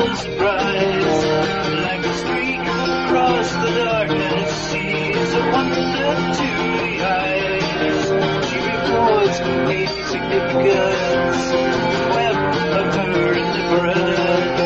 a surprise. Like a streak across the darkness, she's a wonder to the eyes. She records a significance, the web of her indifference.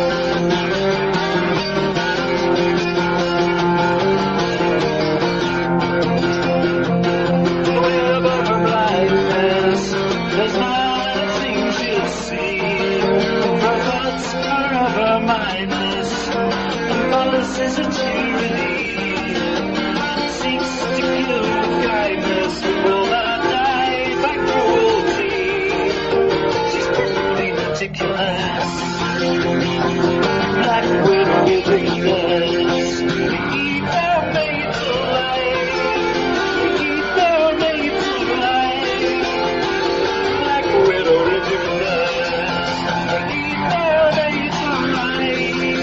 The web of her blindness, there's not a thing she'll see. Her thoughts are of her mindness, and buzz is a tyranny. Seeks to kill with kindness, but will not die by cruelty. She's perfectly meticulous, Black Widow with weakness. Keep her made to lie, keep her made to lie. Black Widow with weakness, keep her made to lie.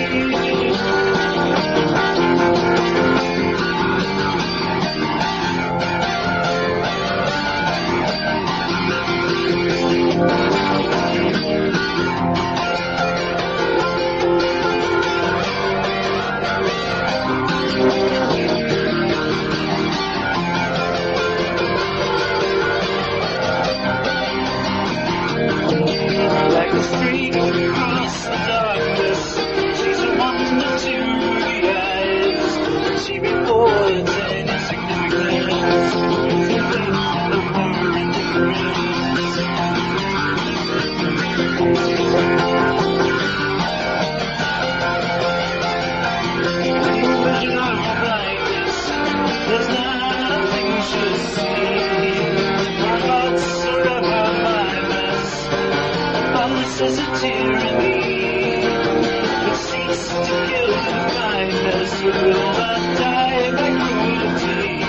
Like a streak across the darkness, she's a wonder to the eyes. She reports any significance, the weight of her indifference. The vision of her blindness, there's not a thing she'll see. Her thoughts are of her mindness, this is a tyranny that seeks to kill with kindness, but will not die by cruelty.